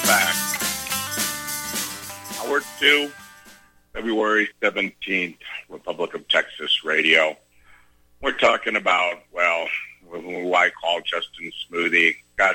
back. Hour 2, February 17th, Republic of Texas Radio. We're talking about, well, who I call Justin Smoothie. Got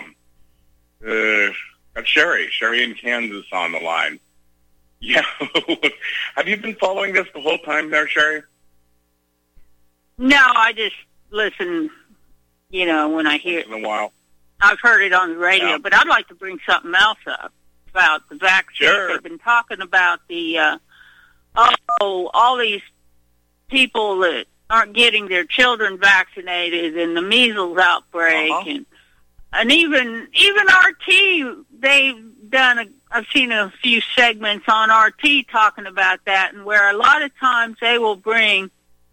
Sherry in Kansas on the line. Yeah. Have you been following this the whole time there, Sherry? No, I just listen, when I hear it. Once in a while. I've heard it on the radio, Yeah. but I'd like to bring something else up about the vaccine. Sure. They've been talking about the, all these people that aren't getting their children vaccinated and the measles outbreak and even RT, they've done I've seen a few segments on RT talking about that, and where a lot of times they will bring,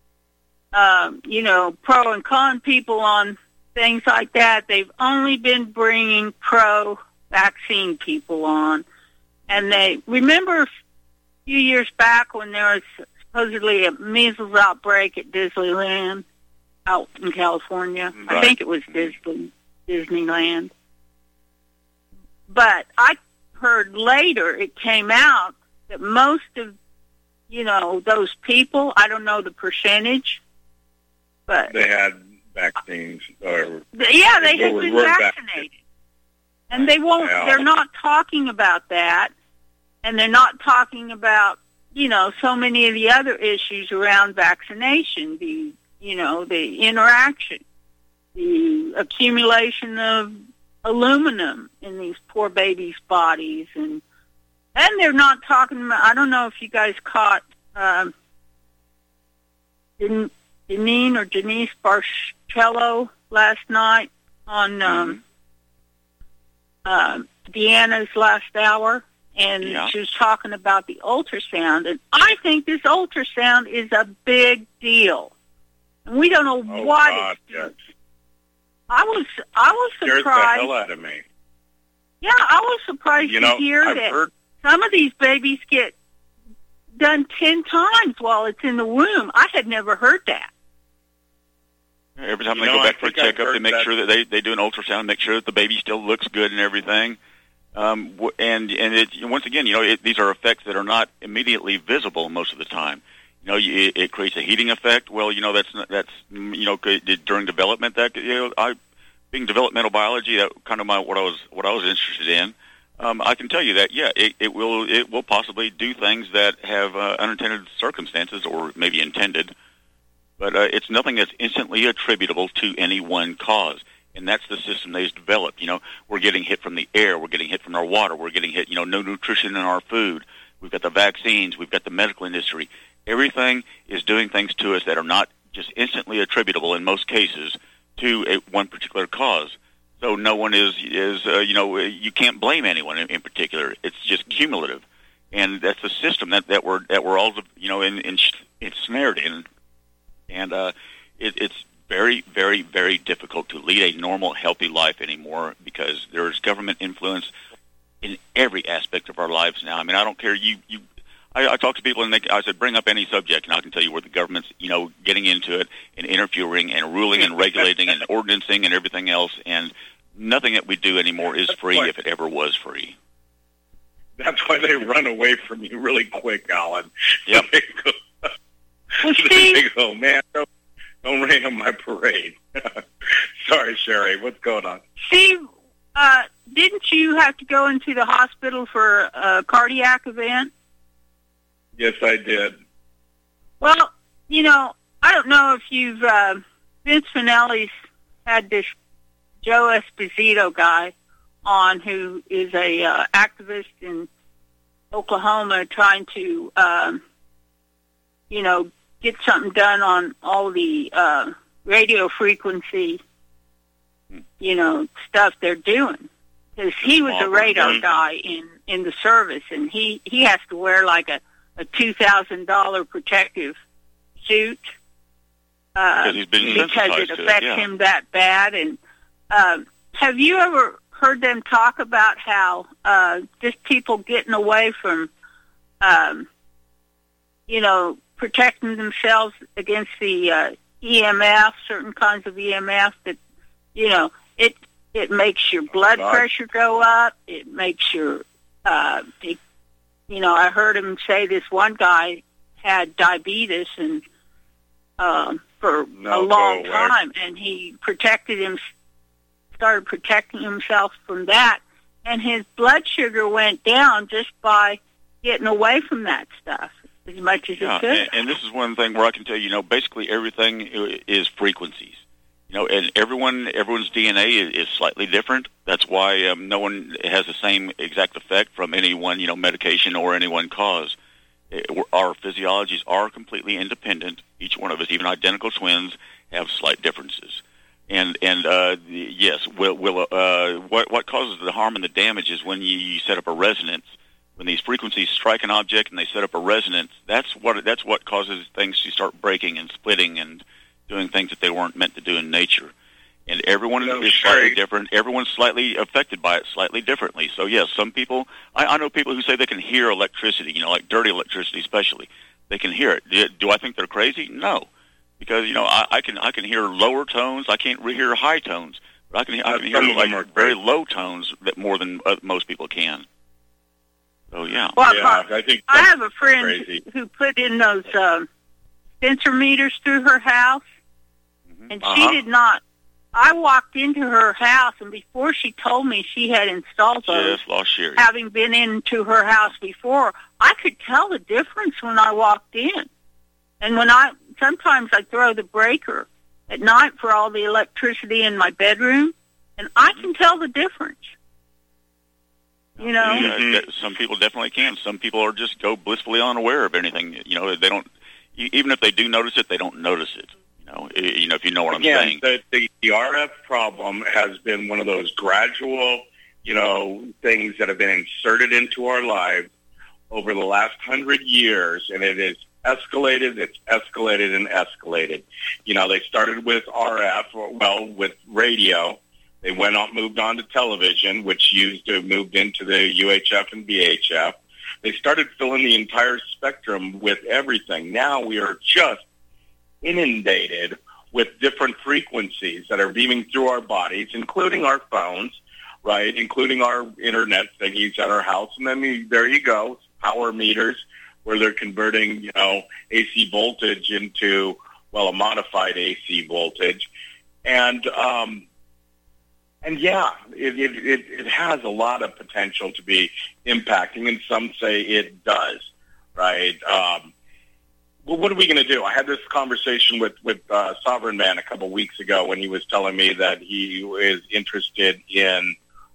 pro and con people on things like that. They've only been bringing pro-vaccine people on. And they remember a few years back when there was supposedly a measles outbreak at Disneyland out in California. Right. I think it was Disneyland. But I heard later it came out that most of, those people, I don't know the percentage, but They had vaccines. Or they had been vaccinated. And they won't, they're not talking about that. And they're not talking about, so many of the other issues around vaccination, the interaction, the accumulation of aluminum in these poor babies' bodies. And they're not talking about, I don't know if you guys caught Janine or Janice Barcello last night on Deanna's Last Hour, and she was talking about the ultrasound, and I think this ultrasound is a big deal, and we don't know what it's doing. I was surprised. Scares the hell out of me. Yeah, I was surprised to hear that some of these babies get done 10 times while it's in the womb. I had never heard that. Every time they go back for a checkup, they make sure that they do an ultrasound, make sure that the baby still looks good and everything. And once again, these are effects that are not immediately visible most of the time. It creates a heating effect. Well, that's during development. Being developmental biology, that kind of what I was interested in. I can tell you that it will possibly do things that have unintended circumstances or maybe intended. But it's nothing that's instantly attributable to any one cause. And that's the system they've developed. We're getting hit from the air. We're getting hit from our water. We're getting hit, no nutrition in our food. We've got the vaccines. We've got the medical industry. Everything is doing things to us that are not just instantly attributable in most cases to one particular cause. So no one is you can't blame anyone in particular. It's just cumulative. And that's the system that we're all, ensnared in. And it's very, very, very difficult to lead a normal, healthy life anymore because there is government influence in every aspect of our lives now. I mean, I don't care. I talk to people and I said, bring up any subject, and I can tell you where the government's, getting into it and interfering and ruling and regulating and ordinancing and everything else. And nothing that we do anymore is free if it ever was free. That's why they run away from you really quick, Alan. Yep. They go, man, don't rain on my parade. Sorry, Sherry, what's going on? Steve, didn't you have to go into the hospital for a cardiac event? Yes, I did. Well, I don't know if you've, Vince Finelli's had this Joe Esposito guy on who is a activist in Oklahoma trying to, get something done on all the radio frequency, stuff they're doing. Because he was a radar guy in the service, and he has to wear like a $2,000 protective suit because it affects him that bad. And have you ever heard them talk about how just people getting away from, protecting themselves against the EMF, certain kinds of EMF that, It makes your blood pressure go up. It makes your, I heard him say this one guy had diabetes and for a long time, and he started protecting himself from that, and his blood sugar went down just by getting away from that stuff as much as it could. And this is one thing where I can tell you, basically everything is frequencies. And everyone's DNA is slightly different. That's why no one has the same exact effect from any one, medication or any one cause. Our physiologies are completely independent. Each one of us, even identical twins, have slight differences. And yes, what causes the harm and the damage is when you set up a resonance. When these frequencies strike an object and they set up a resonance, that's what causes things to start breaking and splitting and doing things that they weren't meant to do in nature. And everyone is slightly different. Everyone's slightly affected by it slightly differently. So, yes, some people, I know people who say they can hear electricity, like dirty electricity especially. They can hear it. Do I think they're crazy? No. Because, I can hear lower tones. I can't hear high tones. But I can hear very low tones that more than most people can. So, yeah. Well, I have a friend who put in those sensor meters through her house, and she did not. I walked into her house, and before she told me she had installed those, having been into her house before, I could tell the difference when I walked in. And sometimes I throw the breaker at night for all the electricity in my bedroom, and I can tell the difference. Some people definitely can. Some people are just go blissfully unaware of anything. They don't. Even if they do notice it, they don't notice it. If you know what I'm saying. The RF problem has been one of those gradual, things that have been inserted into our lives over the last 100 years, and it is escalated. It's escalated and escalated. They started with RF, with radio. They moved on to television, which moved into the UHF and VHF. They started filling the entire spectrum with everything. Now we are just inundated with different frequencies that are beaming through our bodies, including our phones, right, including our internet thingies at our house. And then there you go, power meters, where they're converting, AC voltage into, a modified AC voltage. And yeah, it has a lot of potential to be impacting, and some say it does, right? Well, what are we going to do? I had this conversation with Sovereign Man a couple weeks ago when he was telling me that he is interested in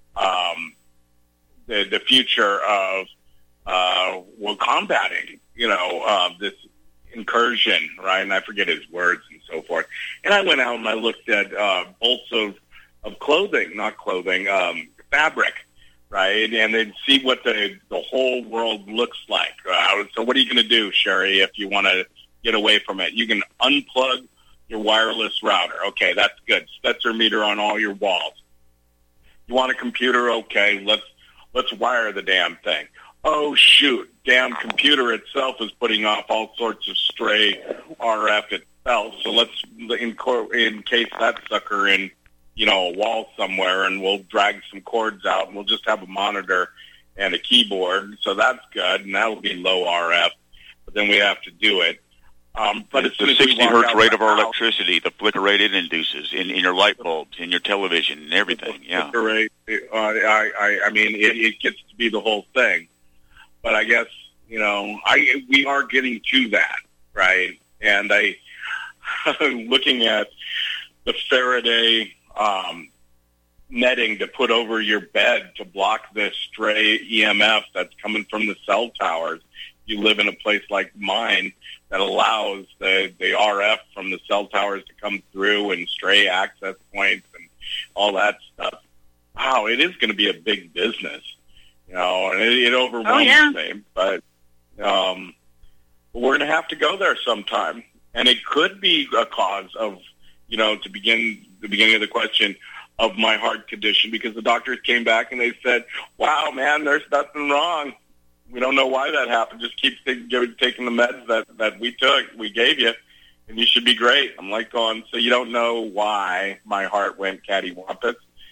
the future of combating, this incursion, right? And I forget his words and so forth. And I went out and I looked at bolts of clothing, not clothing, fabric, right? And then see what the whole world looks like. So what are you going to do, Sherry, if you want to get away from it? You can unplug your wireless router. Okay, that's good. Stetzer meter on all your walls. You want a computer? Okay, let's wire the damn thing. Oh, shoot, damn computer itself is putting off all sorts of stray RF itself. So let's encase that sucker in, a wall somewhere, and we'll drag some cords out, and we'll just have a monitor and a keyboard. So that's good, and that'll be low RF. But then we have to do it. But it's the 60 hertz rate of our electricity, the flicker rate it induces in your light bulbs, in your television, and everything. Yeah. Flicker rate, I mean, it gets to be the whole thing. But I guess, we are getting to that, right? And I'm looking at the Faraday netting to put over your bed to block this stray EMF that's coming from the cell towers. You live in a place like mine that allows the RF from the cell towers to come through and stray access points and all that stuff. Wow, it is going to be a big business, and it overwhelms me. But we're going to have to go there sometime, and it could be a cause of, to begin the beginning of the question, of my heart condition, because the doctors came back and they said, wow, man, there's nothing wrong. We don't know why that happened. Just keep taking the meds that we gave you, and you should be great. I'm like going, so you don't know why my heart went cattywampus?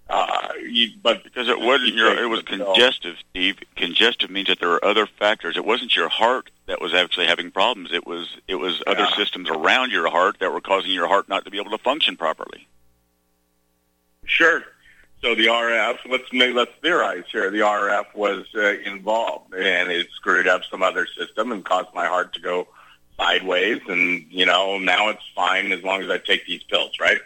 But because it wasn't it was congestive, Steve. Congestive means that there are other factors. It wasn't your heart that was actually having problems. It was other systems around your heart that were causing your heart not to be able to function properly. Sure. So the RF, let's theorize here. The RF was involved, and it screwed up some other system and caused my heart to go sideways. And now it's fine as long as I take these pills, right?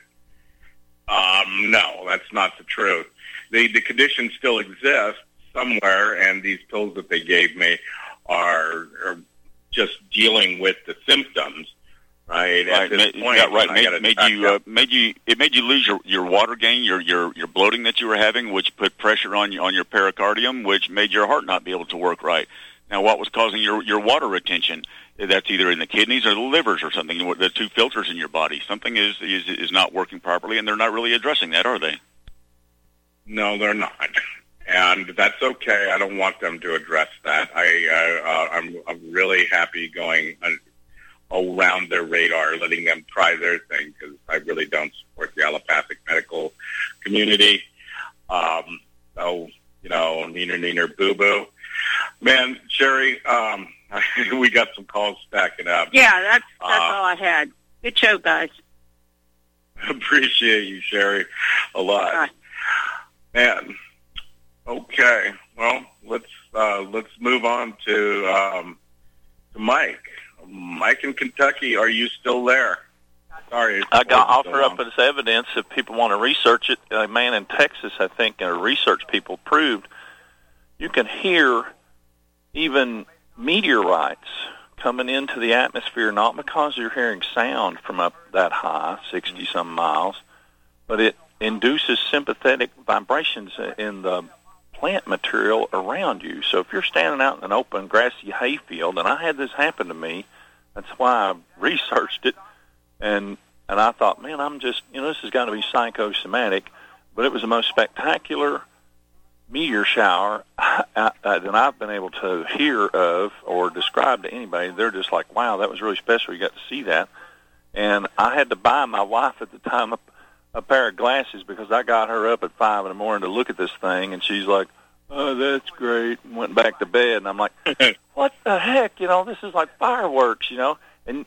No, that's not the truth. The condition still exists somewhere, and these pills that they gave me are just dealing with the symptoms. Right. At this point, it made you lose your water gain, your bloating that you were having, which put pressure on your pericardium, which made your heart not be able to work right. Now, what was causing your water retention? That's either in the kidneys or the livers or something. The two filters in your body. Something is not working properly, and they're not really addressing that, are they? No, they're not. And that's okay. I don't want them to address that. I'm really happy going around their radar, letting them try their thing, because I really don't support the allopathic medical community. Neener, boo-boo. Man, Sherry, we got some calls stacking up. Yeah, that's all I had. Good show, guys. Appreciate you, Sherry, a lot. Bye. Man, okay. Well, let's move on to Mike. Mike in Kentucky, are you still there? Sorry. I got offer up as evidence if people want to research it. A man in Texas, I think, research people proved you can hear even meteorites coming into the atmosphere, not because you're hearing sound from up that high, 60-some miles, but it induces sympathetic vibrations in the plant material around you. So if you're standing out in an open, grassy hayfield, and I had this happen to me, that's why I researched it, and I thought, man, I'm just, this has got to be psychosomatic, but it was the most spectacular meteor shower that I've been able to hear of or describe to anybody. They're just like, wow, that was really special. You got to see that. And I had to buy my wife at the time a pair of glasses because I got her up at 5 a.m. to look at this thing, and she's like, oh, that's great, and went back to bed. And I'm like, what the heck? This is like fireworks, And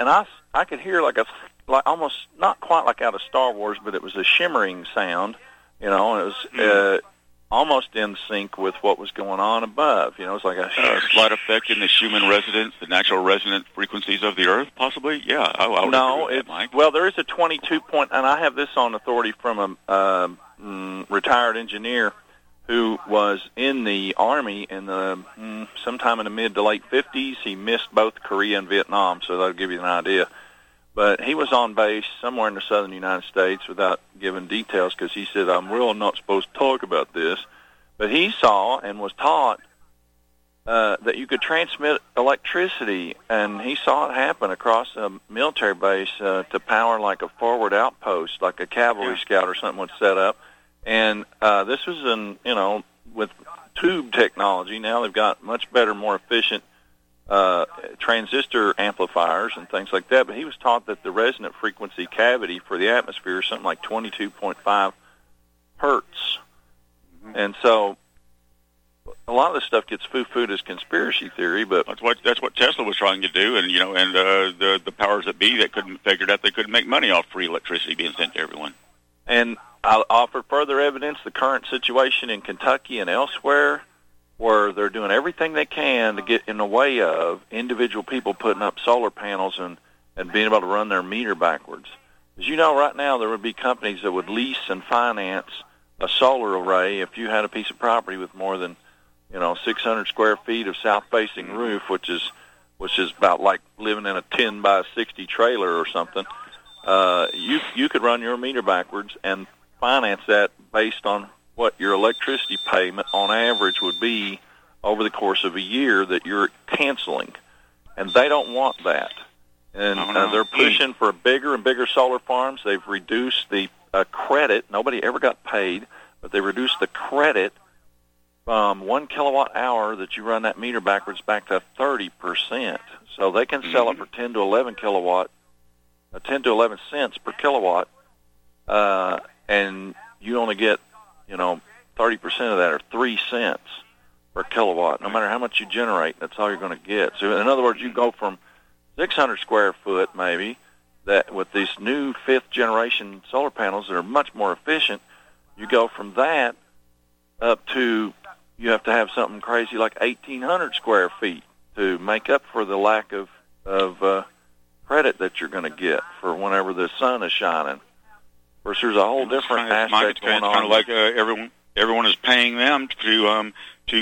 I could hear like almost not quite like out of Star Wars, but it was a shimmering sound, and it was almost in sync with what was going on above. It was like a slight effect in the Schumann resonance, the natural resonant frequencies of the Earth, possibly. Yeah, I would agree with that, Mike. Well, there is a 22 point, and I have this on authority from a retired engineer who was in the Army in the sometime in the mid to late 50s. He missed both Korea and Vietnam, so that'll give you an idea. But he was on base somewhere in the southern United States without giving details because he said, I'm really not supposed to talk about this. But he saw and was taught that you could transmit electricity, and he saw it happen across a military base to power like a forward outpost, like a cavalry scout or something would set up. And this was with tube technology. Now they've got much better, more efficient transistor amplifiers and things like that. But he was taught that the resonant frequency cavity for the atmosphere is something like 22.5 hertz. And so a lot of this stuff gets foo-fooed as conspiracy theory, but that's what Tesla was trying to do, and the powers that be that figured out they couldn't make money off free electricity being sent to everyone. And I'll offer further evidence, the current situation in Kentucky and elsewhere, where they're doing everything they can to get in the way of individual people putting up solar panels and being able to run their meter backwards. As you know, right now there would be companies that would lease and finance a solar array if you had a piece of property with more than 600 square feet of south-facing roof, which is about like living in a 10 by 60 trailer or something. You could run your meter backwards and finance that based on what your electricity payment on average would be over the course of a year that you're canceling. And they don't want that. And they're pushing for bigger and bigger solar farms. They've reduced the credit. Nobody ever got paid, but they reduced the credit from 1 kilowatt hour that you run that meter backwards back to 30%. So they can sell it for 10 to 11 cents per kilowatt, and you only get 30% of that are 3 cents per kilowatt. No matter how much you generate, that's all you're going to get. So in other words, you go from 600 square foot maybe, that with these new 5th generation solar panels that are much more efficient, you go from that up to, you have to have something crazy like 1,800 square feet to make up for the lack of credit that you're going to get for whenever the sun is shining. Of course, there's a whole different aspect going on. It's kind of like everyone is paying them for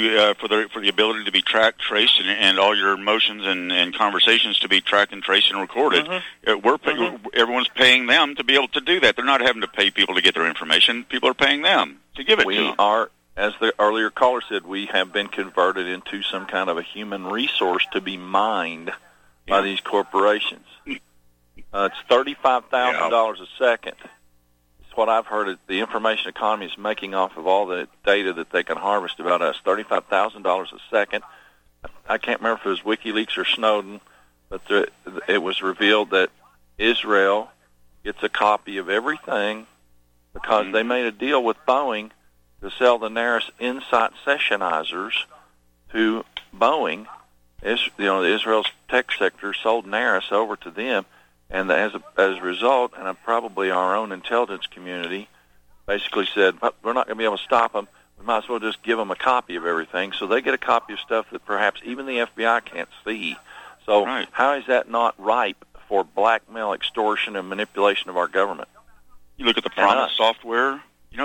the ability to be tracked, traced, and all your emotions and conversations to be tracked and traced and recorded. Everyone's paying them to be able to do that. They're not having to pay people to get their information. People are paying them to give it to them. We are, as the earlier caller said, we have been converted into some kind of a human resource to be mined by these corporations. It's $35,000 a second. It's what I've heard. The information economy is making off of all the data that they can harvest about us. $35,000 a second. I can't remember if it was WikiLeaks or Snowden, but it was revealed that Israel gets a copy of everything because they made a deal with Boeing to sell the Naris Insight sessionizers to Boeing. Israel's tech sector sold Naris over to them, and as a result, and probably our own intelligence community basically said, we're not going to be able to stop them. We might as well just give them a copy of everything, so they get a copy of stuff that perhaps even the FBI can't see. So how is that not ripe for blackmail, extortion, and manipulation of our government? You look at the Promise software. All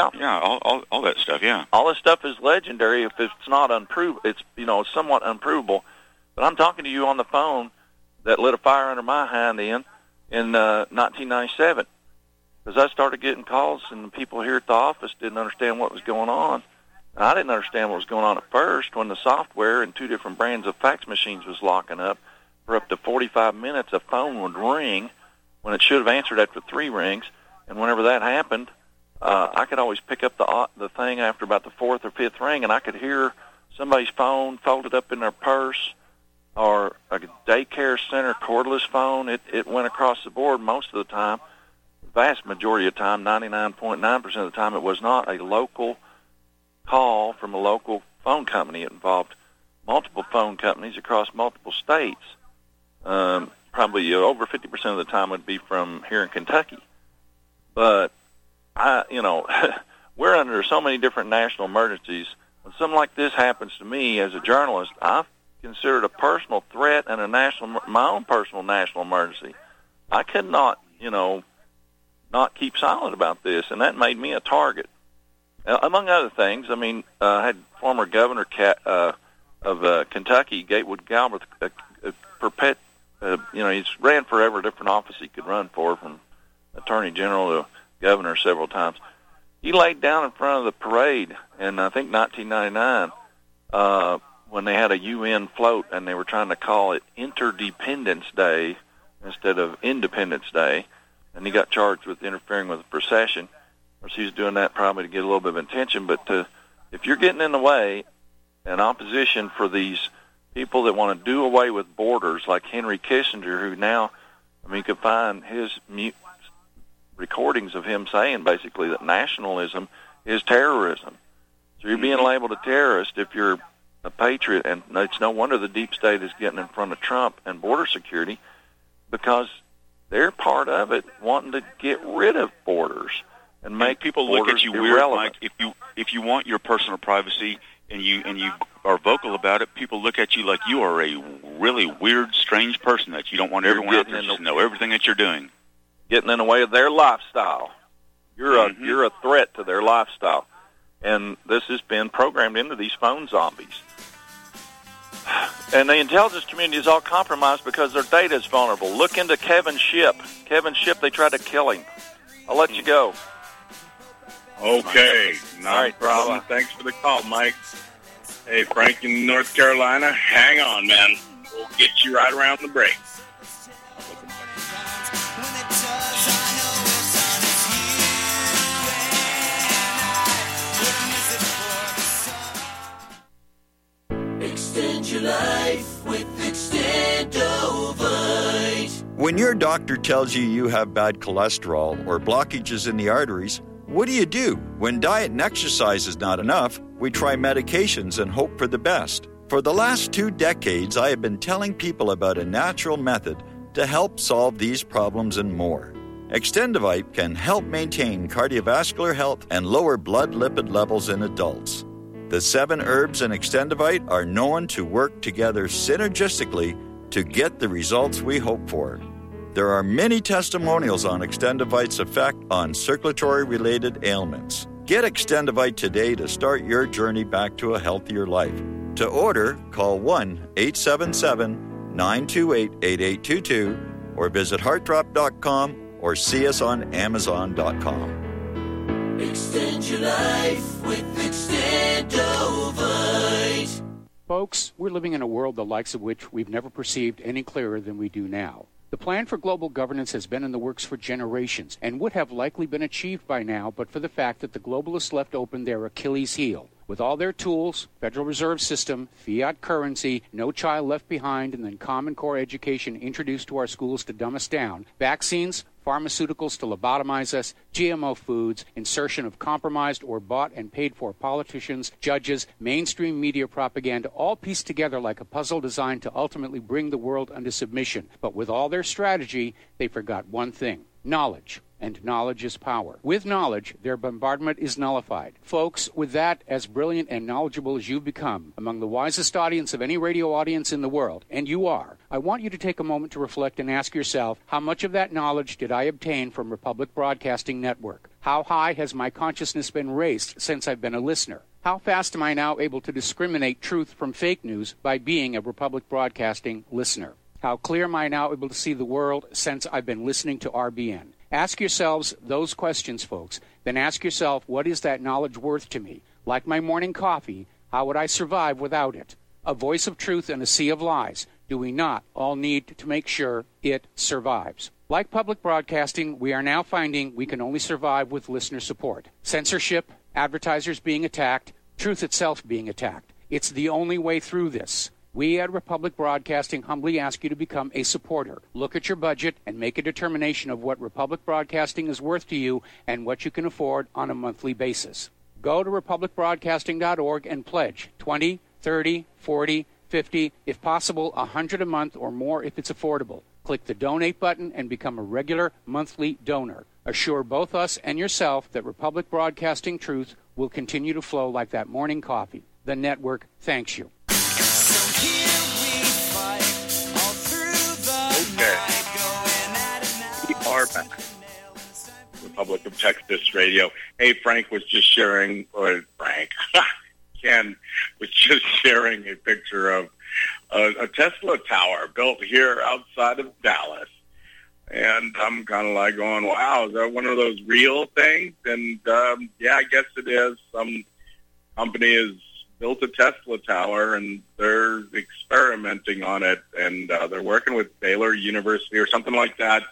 that stuff. Yeah, all this stuff is legendary. If it's not unprovable, it's somewhat unprovable. But I'm talking to you on the phone that lit a fire under my hind end in 1997, because I started getting calls, and the people here at the office didn't understand what was going on. And I didn't understand what was going on at first when the software in 2 different brands of fax machines was locking up. For up to 45 minutes, a phone would ring when it should have answered after 3 rings, and whenever that happened, I could always pick up the thing after about the 4th or 5th ring, and I could hear somebody's phone folded up in their purse, or a daycare center cordless phone. It went across the board most of the time. The vast majority of the time, 99.9% of the time, it was not a local call from a local phone company. It involved multiple phone companies across multiple states. Probably over 50% of the time would be from here in Kentucky. But we're under so many different national emergencies. When something like this happens to me as a journalist, I consider it a personal threat and my own personal national emergency. I could not not keep silent about this, and that made me a target. Among other things, I had former governor of Kentucky, Gatewood Galbraith, he's ran for every different office he could run for, from attorney general to governor several times. He laid down in front of the parade in, I think, 1999, when they had a UN float, and they were trying to call it Interdependence Day instead of Independence Day, and he got charged with interfering with the procession. Of course, he was doing that probably to get a little bit of attention, but if you're getting in the way, in opposition for these people that want to do away with borders, like Henry Kissinger, who now, you can find his recordings of him saying basically that nationalism is terrorism. So you're being labeled a terrorist if you're a patriot, and it's no wonder the deep state is getting in front of Trump and border security, because they're part of it, wanting to get rid of borders and make people look at you irrelevant. weird. Like if you want your personal privacy and you are vocal about it, people look at you like you are a really weird, strange person, that you don't want everyone out there to know everything that you're doing. Getting in the way of their lifestyle. You're a threat to their lifestyle. And this has been programmed into these phone zombies. And the intelligence community is all compromised because their data is vulnerable. Look into Kevin Shipp. Kevin Shipp, they tried to kill him. I'll let you go. Okay, not a problem. Thanks for the call, Mike. Hey, Frank in North Carolina, hang on, man. We'll get you right around the break. Extend your life with Extendovite. When your doctor tells you you have bad cholesterol or blockages in the arteries, What do? When diet and exercise is not enough, we try medications and hope for the best. For the last 2 decades, I have been telling people about a natural method to help solve these problems and more. Extendivite can help maintain cardiovascular health and lower blood lipid levels in adults. The 7 herbs in Extendivite are known to work together synergistically to get the results we hope for. There are many testimonials on Extendivite's effect on circulatory-related ailments. Get Extendivite today to start your journey back to a healthier life. To order, call 1-877-928-8822 or visit heartdrop.com or see us on amazon.com. Extend your life with Extendovite. Folks, we're living in a world the likes of which we've never perceived any clearer than we do now. The plan for global governance has been in the works for generations and would have likely been achieved by now but for the fact that the globalists left open their Achilles heel. With all their tools, Federal Reserve System, fiat currency, no child left behind, and then Common Core education introduced to our schools to dumb us down, vaccines, pharmaceuticals to lobotomize us, GMO foods, insertion of compromised or bought and paid for politicians, judges, mainstream media propaganda, all pieced together like a puzzle designed to ultimately bring the world under submission. But with all their strategy, they forgot one thing: knowledge. And knowledge is power. With knowledge, their bombardment is nullified. Folks, with that, as brilliant and knowledgeable as you've become, among the wisest audience of any radio audience in the world, and you are, I want you to take a moment to reflect and ask yourself, how much of that knowledge did I obtain from Republic Broadcasting Network? How high has my consciousness been raised since I've been a listener? How fast am I now able to discriminate truth from fake news by being a Republic Broadcasting listener? How clear am I now able to see the world since I've been listening to RBN? Ask yourselves those questions, folks. Then ask yourself, what is that knowledge worth to me? Like my morning coffee, how would I survive without it? A voice of truth in a sea of lies. Do we not all need to make sure it survives? Like public broadcasting, we are now finding we can only survive with listener support. Censorship, advertisers being attacked, truth itself being attacked. It's the only way through this. We at Republic Broadcasting humbly ask you to become a supporter. Look at your budget and make a determination of what Republic Broadcasting is worth to you and what you can afford on a monthly basis. Go to republicbroadcasting.org and pledge $20, $30, $40, $50, if possible, $100 a month or more if it's affordable. Click the donate button and become a regular monthly donor. Assure both us and yourself that Republic Broadcasting truth will continue to flow like that morning coffee. The network thanks you. Okay. We are back. Republic of Texas Radio. Hey, Frank was just sharing, Ken was just sharing a picture of a Tesla tower built here outside of Dallas. And I'm kind of like going, wow, is that one of those real things? And, yeah, I guess it is. Some company has built a Tesla tower, and they're experimenting on it, and they're working with Baylor University or something like that.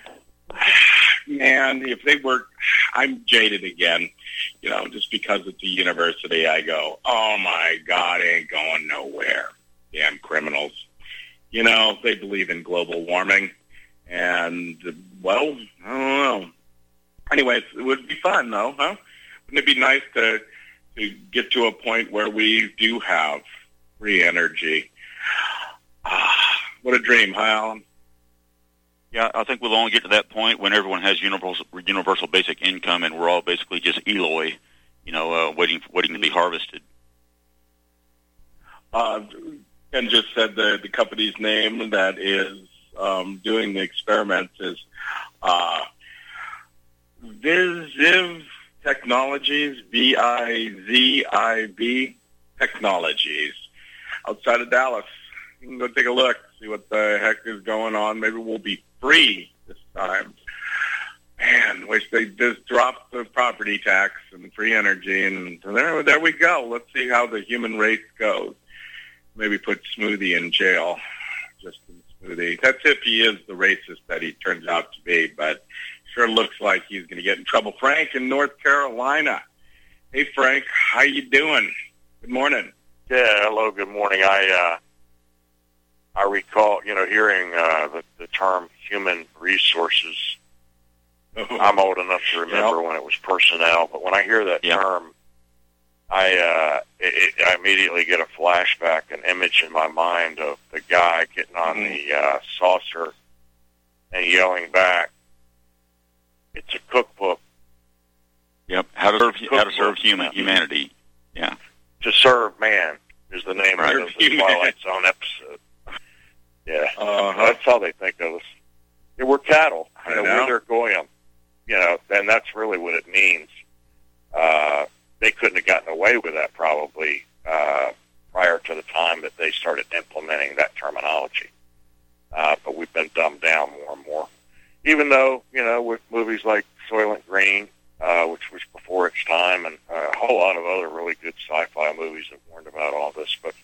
Man, if they work, I'm jaded again. You know, just because it's a university, I go, oh, my God, it ain't going nowhere. Damn criminals. You know, they believe in global warming. And, well, I don't know. Anyways, it would be fun, though, huh? Wouldn't it be nice to get to a point where we do have free energy? What a dream, huh, Alan? Yeah, I think we'll only get to that point when everyone has universal basic income, and we're all basically just Eloi, waiting to be harvested. Ken just said the company's name that is doing the experiments is Viziv Technologies, VIZIV Technologies, outside of Dallas. You can go take a look, see what the heck is going on. Maybe we'll be free this time. Man, wish they just dropped the property tax and free energy, and there we go. Let's see how the human race goes. Maybe put Smoothie in jail. Just Smoothie. That's if he is the racist that he turns out to be, but sure looks like he's going to get in trouble. Frank in North Carolina. Hey, Frank, how you doing? Good morning. Yeah, hello, good morning. I recall, hearing the term human resources I'm old enough to remember when it was personnel, but when I hear that term, I immediately get a flashback, an image in my mind of the guy getting on the saucer and yelling back, "It's a cookbook." Yep, how to serve humanity. Yeah, To Serve Man is the name of the Twilight Zone episode. Yeah, that's how they think of us. Yeah, we're cattle. We're their goyim. And that's really what it means. They couldn't have gotten away with that probably prior to the time that they started implementing that terminology. But we've been dumbed down more and more. Even though, with movies like Soylent Green, which was before its time, and a whole lot of other really good sci-fi movies that warned about all this. But,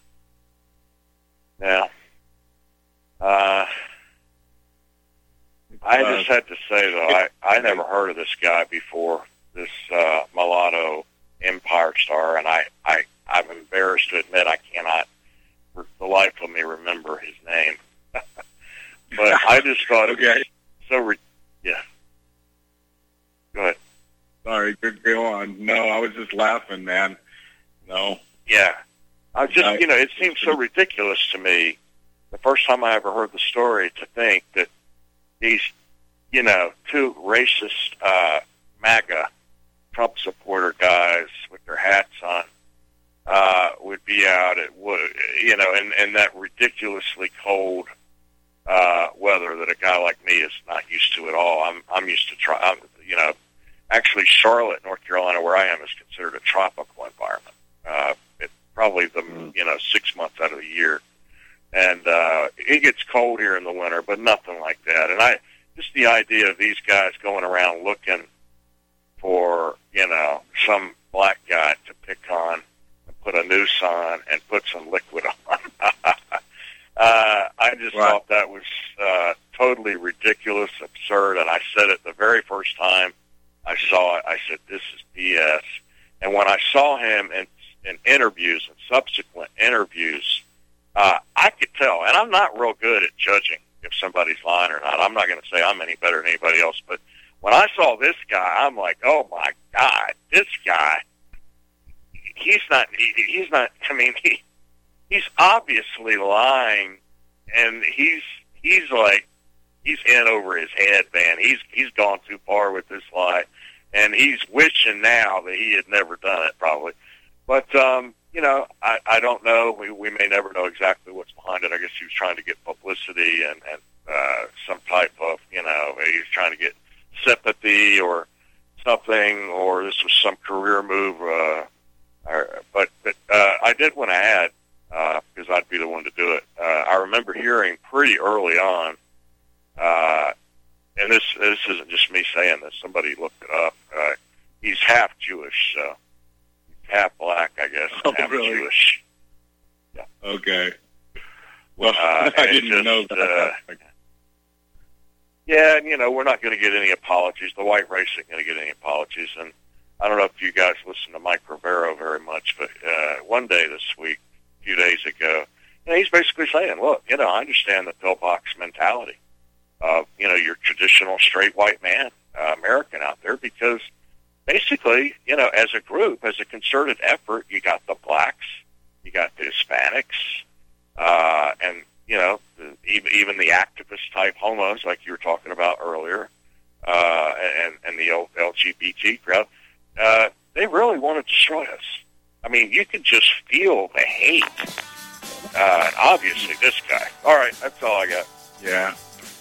I just had to say, though, I never heard of this guy before, this mulatto Empire star, and I'm embarrassed to admit I cannot, for the life of me, remember his name. But I just thought it was so yeah. Go ahead. Sorry, go on. No, I was just laughing, man. No. Yeah. I just, it seems so ridiculous to me, the first time I ever heard the story, to think that these, two racist MAGA Trump supporter guys with their hats on would be out at, in that ridiculously cold weather that a guy like me is not used to at all. I'm used to actually Charlotte, North Carolina, where I am, is considered a tropical environment. It's probably the 6 months out of the year, and it gets cold here in the winter, but nothing like that. And just the idea of these guys going around looking for some black guy to pick on and put a noose on and put some liquid on. I just thought that was totally ridiculous, absurd, and I said it the very first time I saw it. I said, this is BS. And when I saw him in interviews and subsequent interviews, I could tell, and I'm not real good at judging if somebody's lying or not. I'm not going to say I'm any better than anybody else, but when I saw this guy, I'm like, oh my God, this guy, he's not, he's obviously lying, and he's in over his head, man. He's gone too far with this lie, and he's wishing now that he had never done it, probably. But, I don't know. We may never know exactly what's behind it. I guess he was trying to get publicity and some type of, he was trying to get sympathy or something, or this was some career move. But I did want to add, because I'd be the one to do it. I remember hearing pretty early on, and this isn't just me saying this. Somebody looked it up. He's half Jewish, so half black, I guess, half really? Jewish. Yeah. Okay. Well, I didn't know that. Yeah, and we're not going to get any apologies. The white race isn't going to get any apologies. And I don't know if you guys listen to Mike Rivero very much, but one day this week, a few days ago, he's basically saying, look, I understand the pillbox mentality of, your traditional straight white man, American out there, because basically, as a group, as a concerted effort, you got the blacks, you got the Hispanics, and, even the activist-type homos like you were talking about earlier, and the LGBT crowd, they really want to destroy us. I mean, you can just feel the hate. Obviously, this guy. All right, that's all I got. Yeah.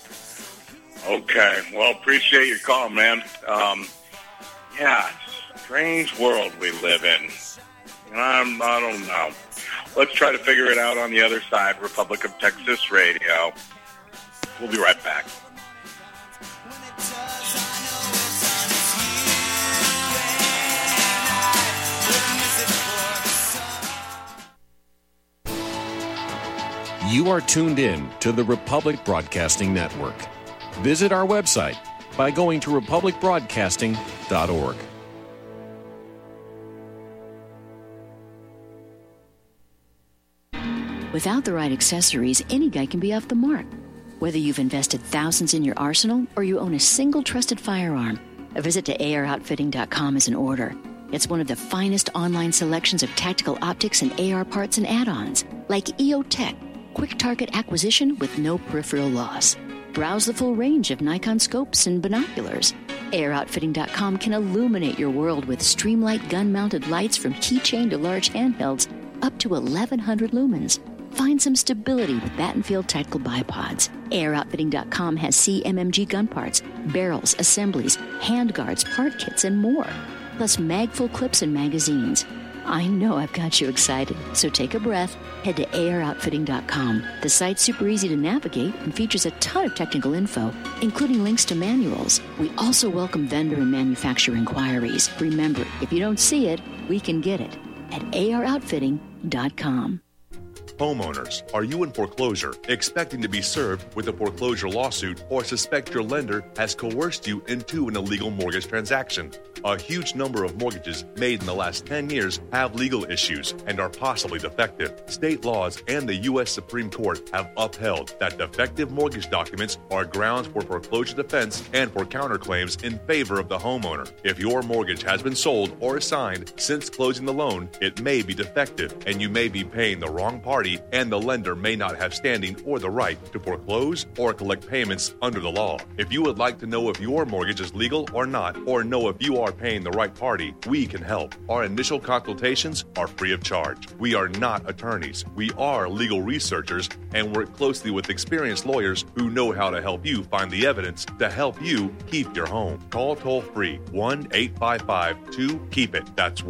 Okay. Well, appreciate your call, man. Yeah, strange world we live in. I don't know. Let's try to figure it out on the other side. Republic of Texas Radio. We'll be right back. You are tuned in to the Republic Broadcasting Network. Visit our website by going to republicbroadcasting.org. Without the right accessories, any guy can be off the mark. Whether you've invested thousands in your arsenal or you own a single trusted firearm, a visit to AROutfitting.com is in order. It's one of the finest online selections of tactical optics and AR parts and add-ons, like EOTech, quick target acquisition with no peripheral loss. Browse the full range of Nikon scopes and binoculars. AROutfitting.com can illuminate your world with Streamlight gun-mounted lights from keychain to large handhelds up to 1,100 lumens. Find some stability with Battenfield Tactical Bipods. AirOutfitting.com has CMMG gun parts, barrels, assemblies, handguards, part kits, and more. Plus mag-full clips and magazines. I know I've got you excited, so take a breath. Head to AirOutfitting.com. The site's super easy to navigate and features a ton of technical info, including links to manuals. We also welcome vendor and manufacturer inquiries. Remember, if you don't see it, we can get it at AirOutfitting.com. Homeowners, are you in foreclosure, expecting to be served with a foreclosure lawsuit, or suspect your lender has coerced you into an illegal mortgage transaction? A huge number of mortgages made in the last 10 years have legal issues and are possibly defective. State laws and the U.S. Supreme Court have upheld that defective mortgage documents are grounds for foreclosure defense and for counterclaims in favor of the homeowner. If your mortgage has been sold or assigned since closing the loan, it may be defective and you may be paying the wrong party, and the lender may not have standing or the right to foreclose or collect payments under the law. If you would like to know if your mortgage is legal or not, or know if you are paying the right party, we can help. Our initial consultations are free of charge. We are not attorneys. We are legal researchers and work closely with experienced lawyers who know how to help you find the evidence to help you keep your home. Call toll-free 1-855-2-KEEP-IT. That's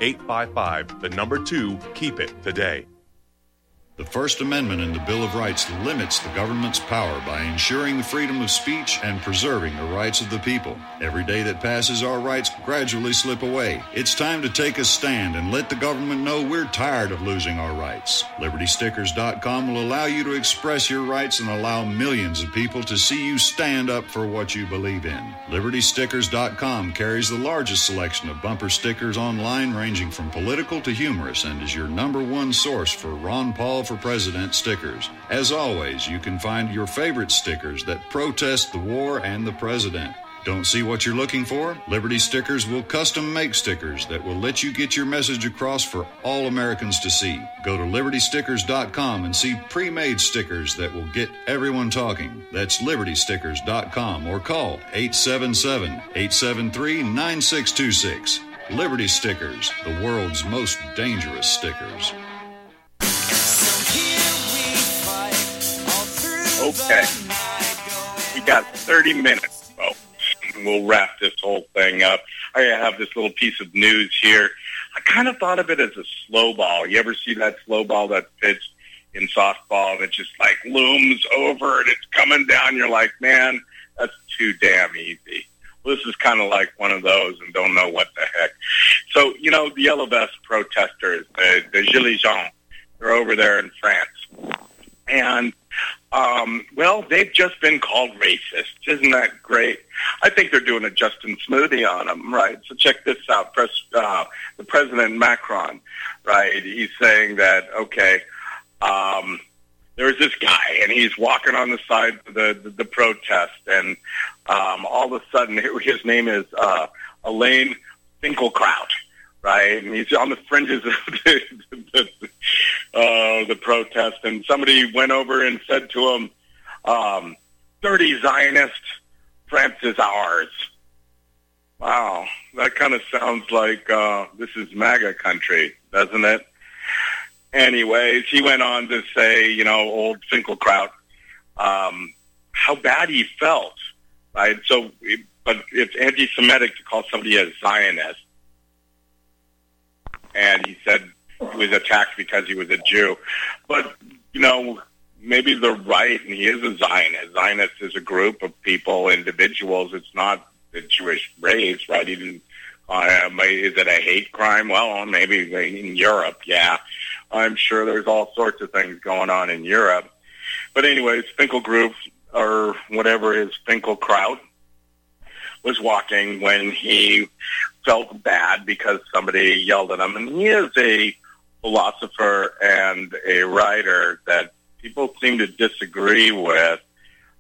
1-855-2-KEEP-IT today. The First Amendment in the Bill of Rights limits the government's power by ensuring the freedom of speech and preserving the rights of the people. Every day that passes, our rights gradually slip away. It's time to take a stand and let the government know we're tired of losing our rights. LibertyStickers.com will allow you to express your rights and allow millions of people to see you stand up for what you believe in. LibertyStickers.com carries the largest selection of bumper stickers online, ranging from political to humorous, and is your #1 source for Ron Paul for President stickers. As always, you can find your favorite stickers that protest the war and the president. Don't see what you're looking for? Liberty Stickers will custom make stickers that will let you get your message across for all Americans to see. Go to LibertyStickers.com and see pre-made stickers that will get everyone talking. That's LibertyStickers.com, or call 877-873-9626. Liberty Stickers, the world's most dangerous stickers. Okay. We got 30 minutes, folks. We'll wrap this whole thing up. I have this little piece of news here. I kind of thought of it as a slow ball. You ever see that slow ball that's pitched in softball and it just like looms over and it's coming down? You're like, man, that's too damn easy. Well, this is kind of like one of those and don't know what the heck. So, you know, the Yellow Vest protesters, the Gilets Jaunes, they're over there in France. And, well, they've just been called racist. Isn't that great? I think they're doing a Justin Smoothie on them, right? So check this out. The President Macron, right? He's saying that, okay, there's this guy, and he's walking on the side of the protest, and all of a sudden, his name is Alain Finkielkraut, right? And he's on the fringes of the protest, and somebody went over and said to him, "Dirty Zionist, France is ours." Wow, that kind of sounds like this is MAGA country, doesn't it? Anyways, he went on to say, you know, old Finkielkraut, how bad he felt, right? So, but it's anti-Semitic to call somebody a Zionist. And he said he was attacked because he was a Jew. But, you know, maybe they're right, and he is a Zionist. Zionist is a group of people, individuals. It's not the Jewish race, right? He didn't, is it a hate crime? Well, maybe in Europe, yeah. I'm sure there's all sorts of things going on in Europe. But anyways, Finkielkraut, or whatever is Finkielkraut, was walking when he felt bad because somebody yelled at him. And he is a philosopher and a writer that people seem to disagree with.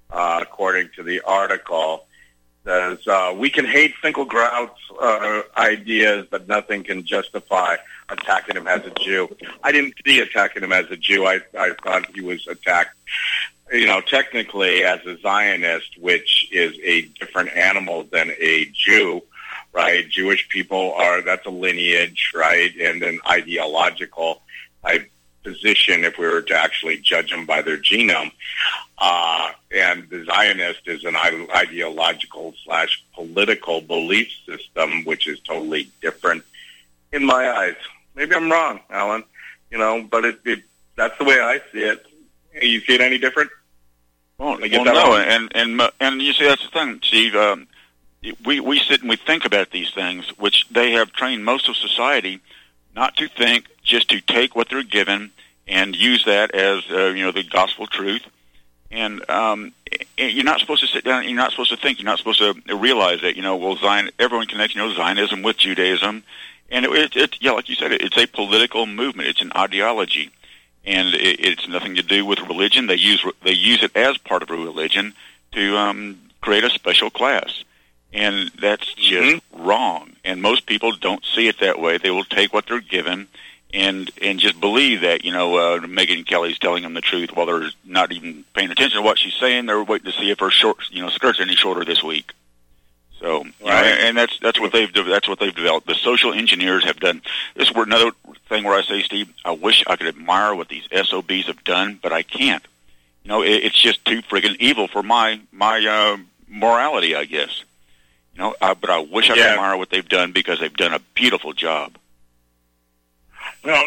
according to the article. Says, we can hate Finkelkraut's ideas, but nothing can justify attacking him as a Jew. I didn't see attacking him as a Jew. I thought he was attacked, technically as a Zionist, which is a different animal than a Jew, right? Jewish people that's a lineage, right, and an ideological type position if we were to actually judge them by their genome. And the Zionist is an ideological/political belief system, which is totally different in my eyes. Maybe I'm wrong, Alan, but that's the way I see it. You see it any different? No, and you see, that's the thing, Steve. We sit and we think about these things, which they have trained most of society not to think, just to take what they're given and use that as the gospel truth. And you're not supposed to sit down. You're not supposed to think. You're not supposed to realize that everyone connects Zionism with Judaism, and like you said, it's a political movement. It's an ideology, and it's nothing to do with religion. They use it as part of a religion to create a special class, and that's just wrong. And most people don't see it that way. They will take what they're given and just believe that, Megyn Kelly's telling them the truth while they're not even paying attention to what she's saying. They're waiting to see if her skirt's any shorter this week. So, and that's what they've developed. The social engineers have done. This is another thing where I say, Steve, I wish I could admire what these SOBs have done, but I can't. It's just too friggin' evil for my morality, I guess. But I wish I could admire what they've done, because they've done a beautiful job. Well,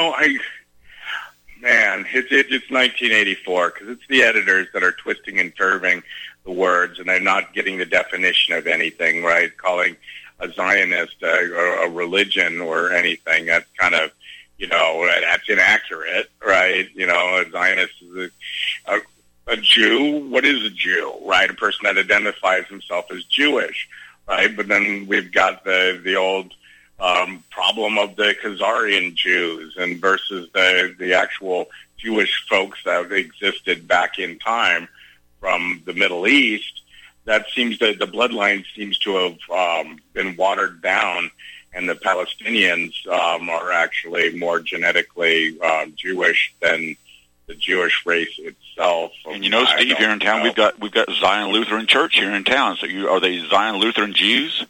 it's 1984, because it's the editors that are twisting and turning the words, and they're not getting the definition of anything, right? Calling a Zionist a religion or anything, that's kind of, that's inaccurate, right? A Zionist is a Jew. What is a Jew, right? A person that identifies himself as Jewish, right? But then we've got the old problem of the Khazarian Jews and versus the actual Jewish folks that existed back in time from the Middle East. That seems that the bloodline seems to have been watered down, and the Palestinians are actually more genetically Jewish than the Jewish race itself. And Steve, here in town we've got Zion Lutheran Church here in town. So are they Zion Lutheran Jews?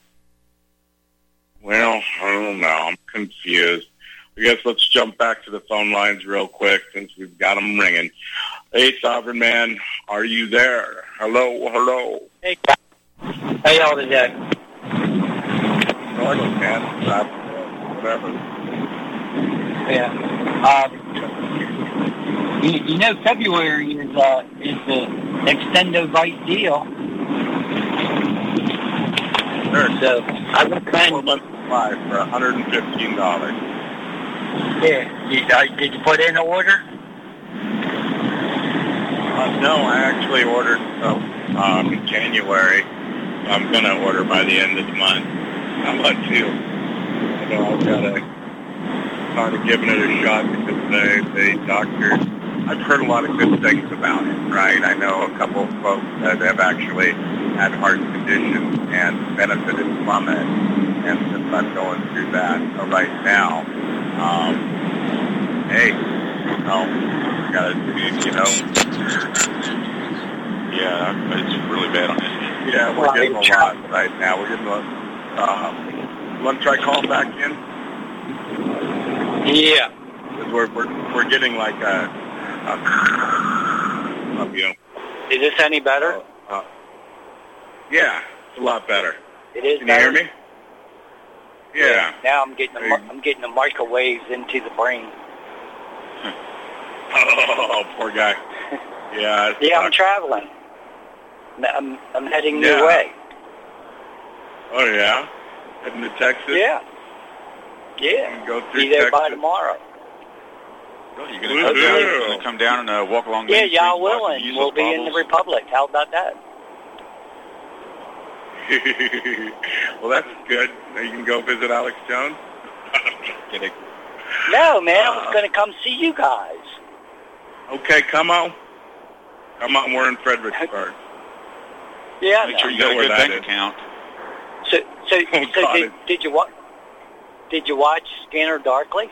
Well, I don't know. I'm confused. I guess let's jump back to the phone lines real quick since we've got them ringing. Hey, Sovereign Man, are you there? Hello. Hey, how y'all today? Normal, man. Whatever. Yeah. February is the Extendovite deal. Sure. So I recommend 4 months supply for $115. Yeah. Did you put in an order? No, I actually ordered in January. I'm going to order by the end of the month. How about you? I know I've got to start giving it a shot because the doctors, I've heard a lot of good things about it, right? I know a couple of folks that have actually had heart conditions and benefited from it. And since I'm going through that right now, I got to, Yeah, it's really bad on this. Yeah, we're getting a lot right now. We're getting a lot. You want to try calling back in? Yeah. Because we're getting like a Is this any better? Yeah, it's a lot better. It is. Can better? you hear me? Yeah. Now I'm getting the microwaves into the brain. Oh, poor guy. Yeah. Yeah, I'm traveling. I'm heading your way. Oh yeah, heading to Texas. Yeah. You can go through Be there Texas by tomorrow. Really? You're going to come down and walk along the Yeah, street y'all and will, watch and the we'll be in the Republic. How about that? Well, that's good. Now you can go visit Alex Jones. I'm just kidding. No, man, I was going to come see you guys. Okay, come on. Come on, we're in Fredericksburg. Yeah, make sure you got a good bank account. So did you watch Scanner Darkly?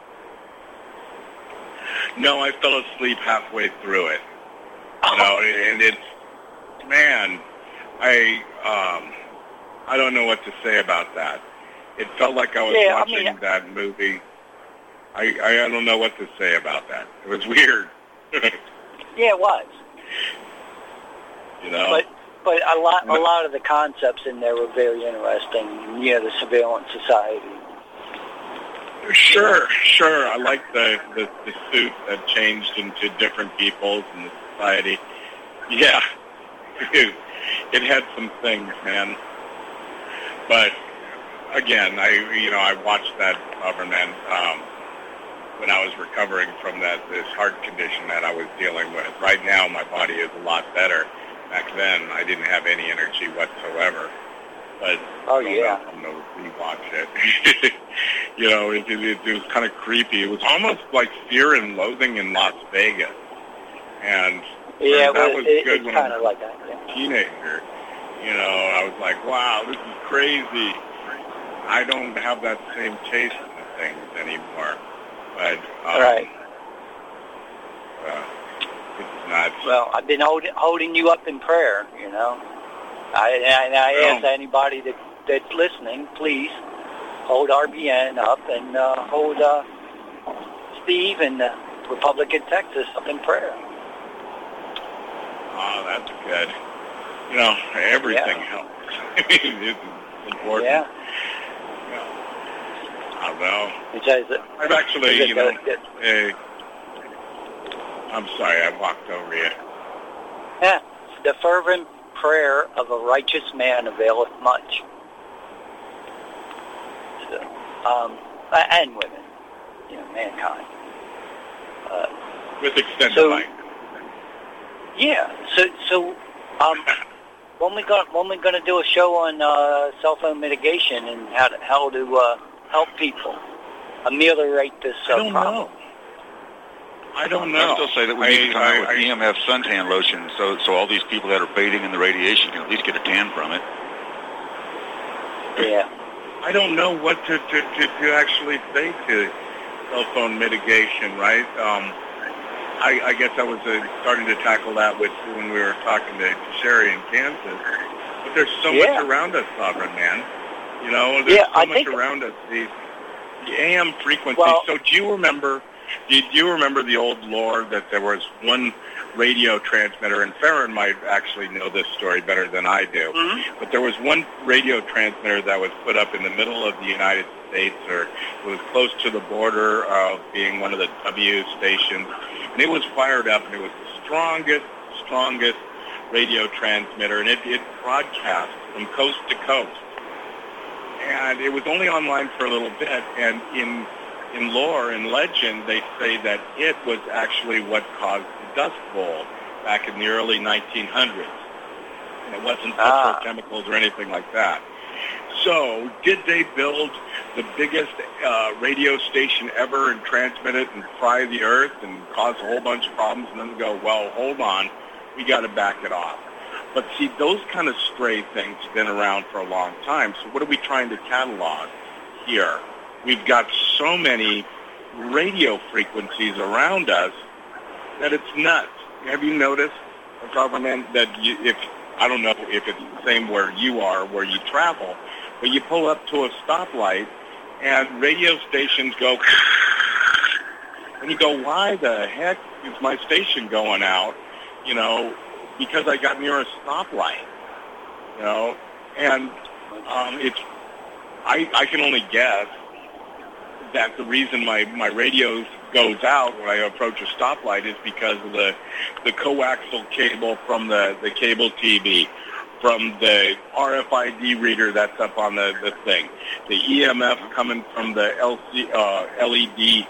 No, I fell asleep halfway through it. You know, and it's, man, I don't know what to say about that. It felt like I was watching that movie. I don't know what to say about that. It was weird. Yeah, it was. You know, but a lot of the concepts in there were very interesting. You know, the surveillance society. Sure. I like the suit that changed into different peoples in the society. Yeah, it had some things, man. But again, I watched that government when I was recovering from this heart condition that I was dealing with. Right now, my body is a lot better. Back then, I didn't have any energy whatsoever. But I'm going to rewatch it. You know, it was kind of creepy. It was almost like Fear and Loathing in Las Vegas. And that was good when I was like that, a teenager. You know, I was like, wow, this is crazy. I don't have that same taste in things anymore. But it's nuts. Well, I've been holding you up in prayer, you know. I ask anybody that's listening, please hold RBN up and hold Steve and the Republic of Texas up in prayer. Oh, that's good. You know, everything helps. It's important. Yeah. I don't know. I've actually, I'm sorry, I walked over you. Yeah, the fervent prayer of a righteous man availeth much. So, and women, you know, mankind. With extended life. Yeah. So, when we going to do a show on cell phone mitigation and how to help people ameliorate this problem? I don't know. I still say that we need to come out with EMF suntan lotion so all these people that are bathing in the radiation can at least get a tan from it. Yeah. I don't know what to actually say to cell phone mitigation, right? I guess I was starting to tackle that when we were talking to Sherry in Kansas. But there's so much around us, Sovereign Man. You know, there's so much around us. The AM frequency. So do you remember the old lore that there was one radio transmitter, and Farron might actually know this story better than I do, but there was one radio transmitter that was put up in the middle of the United States, or it was close to the border of being one of the W stations, and it was fired up, and it was the strongest radio transmitter, and it broadcast from coast to coast. And it was only online for a little bit, and in lore and legend, they say that it was actually what caused the Dust Bowl back in the early 1900s. And it wasn't petrochemicals or anything like that. So did they build the biggest radio station ever and transmit it and fry the earth and cause a whole bunch of problems and then go, well, hold on, we got to back it off? But see, those kind of stray things have been around for a long time. So what are we trying to catalog here? We've got so many radio frequencies around us that it's nuts. Have you noticed, Government, that I don't know if it's the same where you are, where you travel, but you pull up to a stoplight and radio stations go, and you go, why the heck is my station going out? You know, because I got near a stoplight. You know, and I can only guess that the reason my radio goes out when I approach a stoplight is because of the coaxial cable from the cable TV, from the RFID reader that's up on the thing, the EMF coming from the LED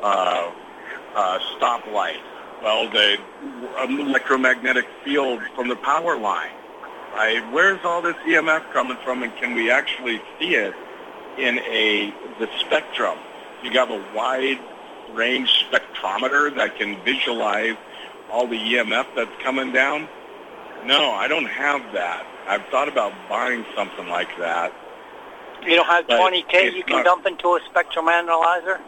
stoplight, well, the electromagnetic field from the power line, right? Where's all this EMF coming from, and can we actually see it in the spectrum? You have a wide range spectrometer that can visualize all the EMF that's coming down. No, I don't have that. I've thought about buying something like that. You don't have 20K you can dump into a spectrum analyzer?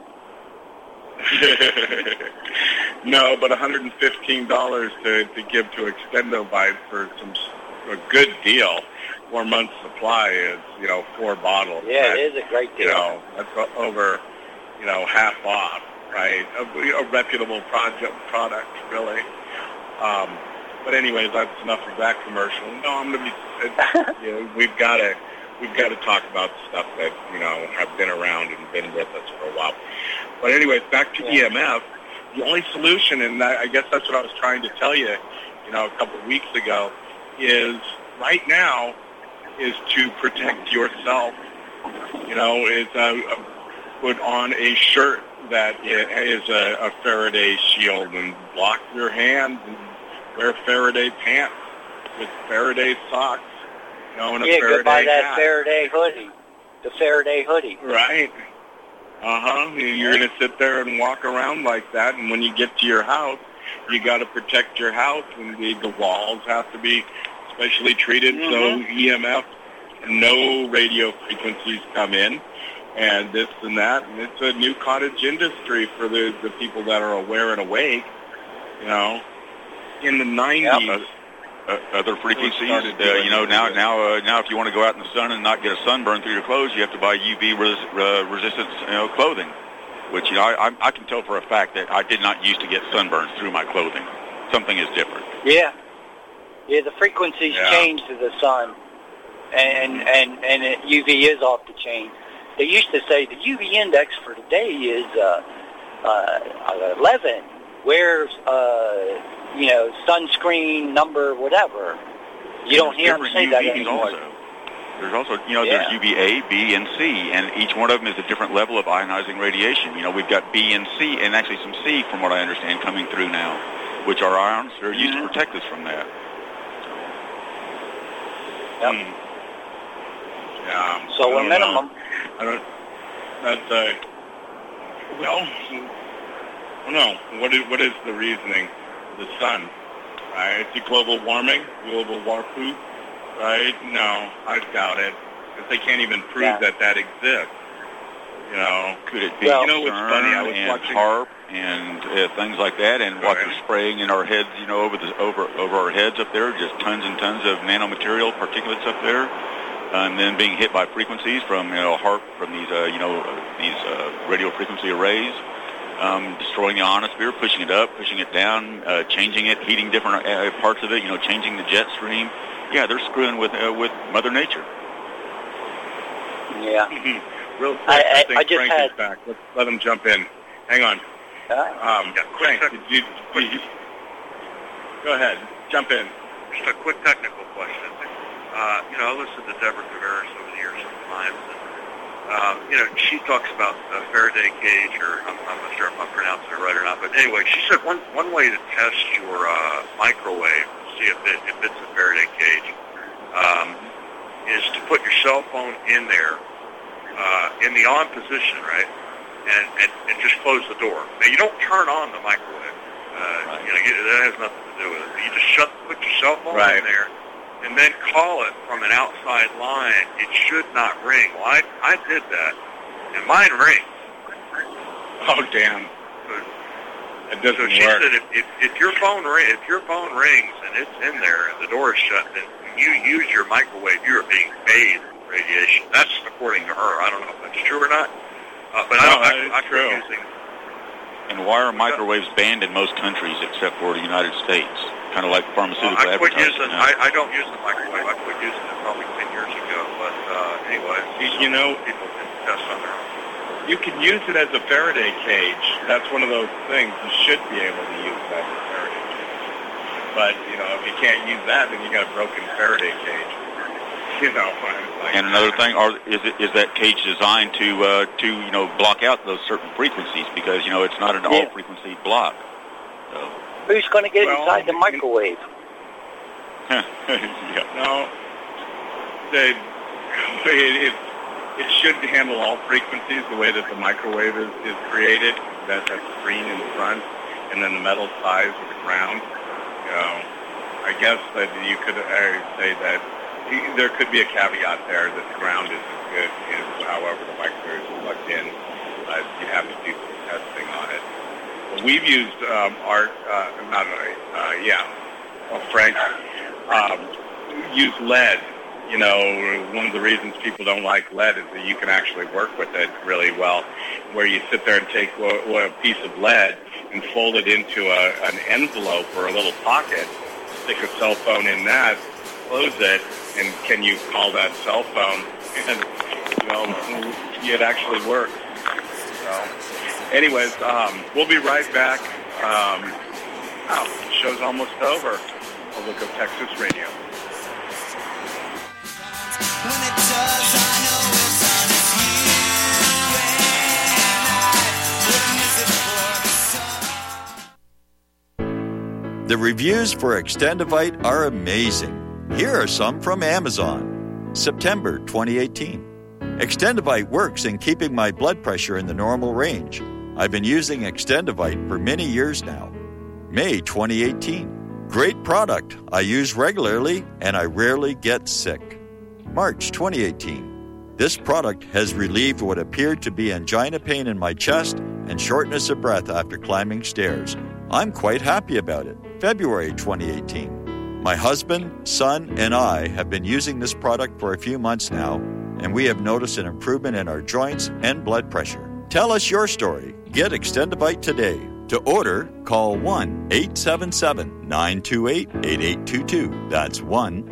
No, but $115 to give to Extendobyte for a good deal. 4 months supply is, 4 bottles. Yeah, it is a great deal. That's over, half off, right? A reputable product, really. But anyways, that's enough of that commercial. No, I'm going to be. We've got to talk about stuff that have been around and been with us for a while. But anyways, back to EMF. The only solution, and I guess that's what I was trying to tell you, a couple of weeks ago, is right now is to protect yourself. Is put on a shirt that is a Faraday shield and block your hands and wear Faraday pants with Faraday socks. And a Faraday go buy that hat. Faraday hoodie. The Faraday hoodie. Right. You're going to sit there and walk around like that, and when you get to your house, you got to protect your house, and the walls have to be specially treated so EMF, no radio frequencies come in, and this and that. And it's a new cottage industry for the people that are aware and awake. In the 90s. Other frequencies, now if you want to go out in the sun and not get a sunburn through your clothes, you have to buy UV resistance, clothing, which, I can tell for a fact that I did not used to get sunburns through my clothing. Something is different. Yeah, the frequencies change to the sun, and UV is off the chain. They used to say the UV index for today is 11. Where's sunscreen number, whatever. You don't hear them say that anymore. There's also, there's UVA, B, and C, and each one of them is a different level of ionizing radiation. We've got B and C, and actually some C, from what I understand, coming through now, which are ions that are used to protect us from that. Yep. So a minimum. What is the reasoning? The sun, right? It's global warming, global warpoof, right? No, I doubt it. Because they can't even prove that exists. Could it be it's funny. I was watching HAARP and things like that, and what they're spraying in our heads, over our heads up there, just tons and tons of nanomaterial particulates up there, and then being hit by frequencies from HAARP, from these radio frequency arrays. Destroying the ionosphere, pushing it up, pushing it down, changing it, heating different parts of it, changing the jet stream. Yeah, they're screwing with Mother Nature. Yeah. Real quick, I think Frank is back. Let's let him jump in. Hang on. Frank, go ahead. Jump in. Just a quick technical question. I listened to Deborah Tavares over the years sometimes, and she talks about the Faraday cage, or I'm not sure if I'm pronouncing it right or not, but anyway, she said one way to test your microwave, see if it's a Faraday cage, is to put your cell phone in there, in the on position, right, and just close the door. Now, you don't turn on the microwave. That has nothing to do with it. You just put your cell phone in there, and then call it from an outside line. It should not ring. Well, I did that, and mine rings. Oh, damn! It doesn't work. She said if your phone rings and it's in there and the door is shut, then when you use your microwave, you are being bathed in radiation. That's according to her. I don't know if that's true or not, but I true. Using. And why are microwaves banned in most countries except for the United States? Kind of like pharmaceutical advertising. I don't use the microwave. I quit using it probably 10 years ago. But anyway, people can test on their own. You can use it as a Faraday cage. That's one of those things. You should be able to use that as a Faraday cage. But, if you can't use that, then you got a broken Faraday cage. And another thing, is that cage designed to block out those certain frequencies? Because, it's not an all-frequency block. So. Who's going to get inside the microwave? No. It should handle all frequencies the way that the microwave is created. That's that screen in front, and then the metal sides with the ground. I guess that you could say that there could be a caveat there that the ground isn't good, however the microwave is plugged in. You have to do some testing on it. But we've used Frank used lead. One of the reasons people don't like lead is that you can actually work with it really well, where you sit there and take a piece of lead and fold it into an envelope or a little pocket, stick a cell phone in that, close it, and can you call that cell phone? And, it actually works. So, anyways, we'll be right back. The show's almost over. I'll look up Texas Radio. When it does, I know it's honest. You and I wouldn't miss it for the sun. The reviews for Extendivite are amazing. Here are some from Amazon. September 2018. Extendivite works in keeping my blood pressure in the normal range. I've been using Extendivite for many years now. May 2018. Great product. I use regularly and I rarely get sick. March 2018. This product has relieved what appeared to be angina pain in my chest and shortness of breath after climbing stairs. I'm quite happy about it. February 2018. My husband, son, and I have been using this product for a few months now, and we have noticed an improvement in our joints and blood pressure. Tell us your story. Get Extendivite today. To order, call 1-877-928-8822. That's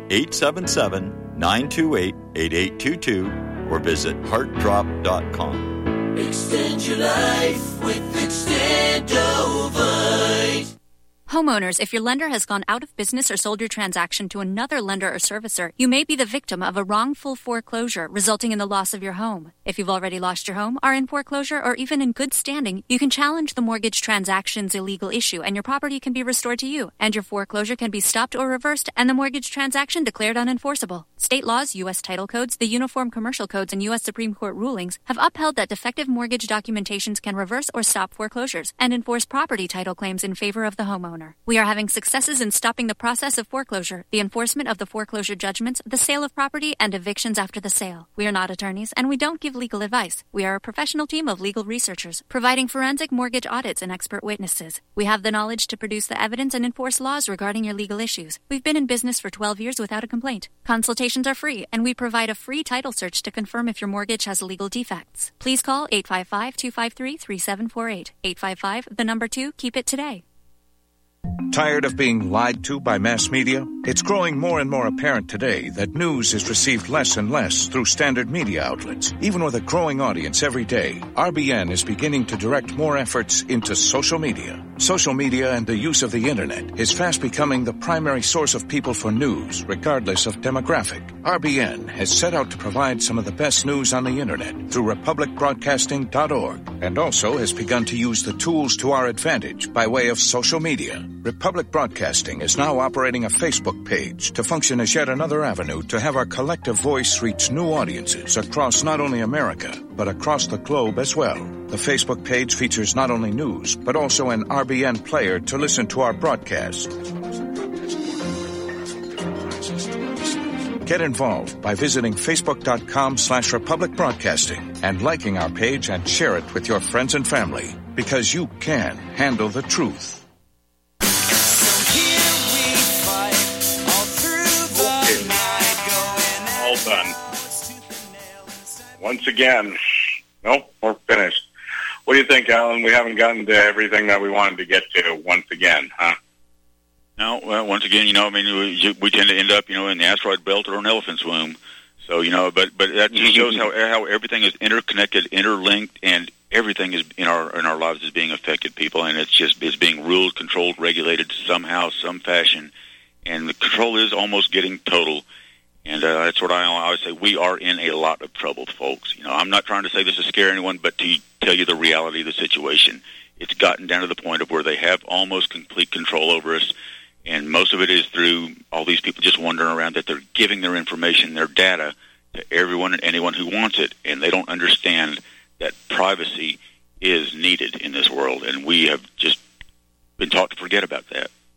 1-877-928-8822 or visit heartdrop.com. Extend your life with Extendovite. Homeowners, if your lender has gone out of business or sold your transaction to another lender or servicer, you may be the victim of a wrongful foreclosure resulting in the loss of your home. If you've already lost your home, are in foreclosure, or even in good standing, you can challenge the mortgage transaction's illegal issue and your property can be restored to you, and your foreclosure can be stopped or reversed and the mortgage transaction declared unenforceable. State laws, U.S. title codes, the Uniform Commercial Codes, and U.S. Supreme Court rulings have upheld that defective mortgage documentations can reverse or stop foreclosures and enforce property title claims in favor of the homeowner. We are having successes in stopping the process of foreclosure, the enforcement of the foreclosure judgments, the sale of property, and evictions after the sale. We are not attorneys, and we don't give legal advice. We are a professional team of legal researchers, providing forensic mortgage audits and expert witnesses. We have the knowledge to produce the evidence and enforce laws regarding your legal issues. We've been in business for 12 years without a complaint. Consultations are free, and we provide a free title search to confirm if your mortgage has legal defects. Please call 855-253-3748. 855, 2, keep it today. Tired of being lied to by mass media? It's growing more and more apparent today that news is received less and less through standard media outlets. Even with a growing audience every day, RBN is beginning to direct more efforts into social media. Social media and the use of the internet is fast becoming the primary source of people for news, regardless of demographic. RBN has set out to provide some of the best news on the internet through republicbroadcasting.org, and also has begun to use the tools to our advantage by way of social media. Republic Broadcasting is now operating a Facebook page to function as yet another avenue to have our collective voice reach new audiences across not only America, but across the globe as well. The Facebook page features not only news, but also an RBN player to listen to our broadcast. Get involved by visiting facebook.com/Republic Broadcasting and liking our page and share it with your friends and family, because you can handle the truth. All done. Once again. Nope, we're finished. What do you think, Alan? We haven't gotten to everything that we wanted to get to once again, huh? No, well, once again, we tend to end up, in the asteroid belt or an elephant's womb. So, but that just shows how everything is interconnected, interlinked, and everything is in our lives is being affected, people, and it's being ruled, controlled, regulated somehow, some fashion, and the control is almost getting total. And that's what I always say. We are in a lot of trouble, folks. I'm not trying to say this to scare anyone, but to tell you the reality of the situation. It's gotten down to the point of where they have almost complete control over us, and most of it is through all these people just wandering around, that they're giving their information, their data, to everyone and anyone who wants it, and they don't understand that privacy is needed in this world, and we have just been taught to forget about that.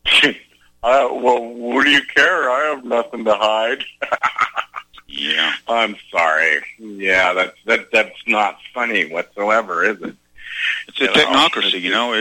Well, what do you care? I have nothing to hide. Yeah. I'm sorry. Yeah, that's not funny whatsoever, is it? It's a technocracy, you know.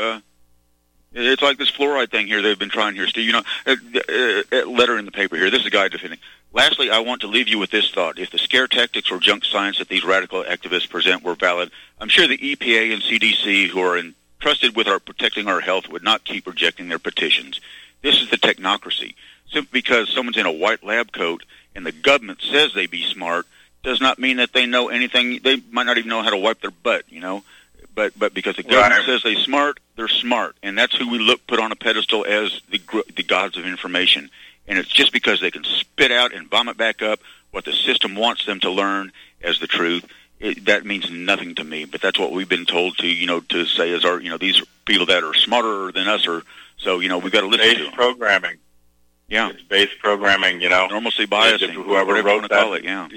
It's like this fluoride thing here they've been trying here, Steve. You know, a letter in the paper here. This is a guy defending. Lastly, I want to leave you with this thought. If the scare tactics or junk science that these radical activists present were valid, I'm sure the EPA and CDC, who are entrusted with protecting our health, would not keep rejecting their petitions. This is the technocracy. Simply because someone's in a white lab coat and the government says they be smart does not mean that they know anything. They might not even know how to wipe their butt, you know. But because the government says they're smart, and that's who we put on a pedestal as the gods of information. And it's just because they can spit out and vomit back up what the system wants them to learn as the truth. That means nothing to me. But that's what we've been told to say as these people that are smarter than us are. So we've got to listen to them. Programming. Yeah, it's base programming. Normalcy biasing. Whoever wrote that, call it, yeah.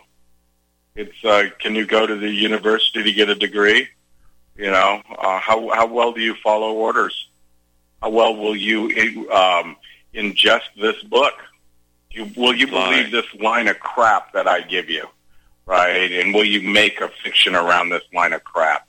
It's can you go to the university to get a degree? How well do you follow orders? How well will you ingest this book? Will you believe this line of crap that I give you, right? And will you make a fiction around this line of crap?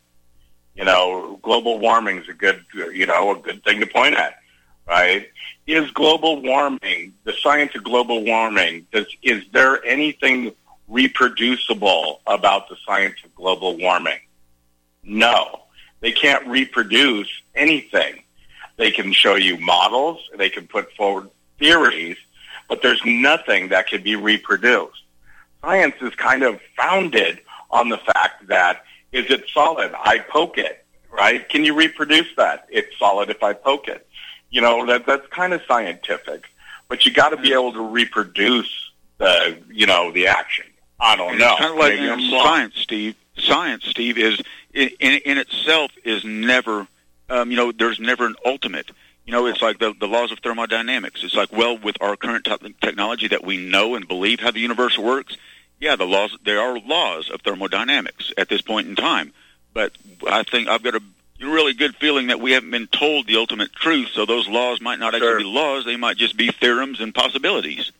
Global warming is a good thing to point at, right? Is global warming, the science of global warming, is there anything reproducible about the science of global warming? No. They can't reproduce anything. They can show you models, they can put forward theories, but there's nothing that can be reproduced. Science is kind of founded on the fact that, is it solid? I poke it, right? Can you reproduce that? It's solid if I poke it. That's kind of scientific, but you got to be able to reproduce the action. I don't know. It's kind of like science, Steve. Science, Steve, is in itself is never, there's never an ultimate. It's like the laws of thermodynamics. It's like, well, with our current technology that we know and believe how the universe works, yeah, there are laws of thermodynamics at this point in time. But I think I've got a really good feeling that we haven't been told the ultimate truth, so those laws might not actually be laws. They might just be theorems and possibilities.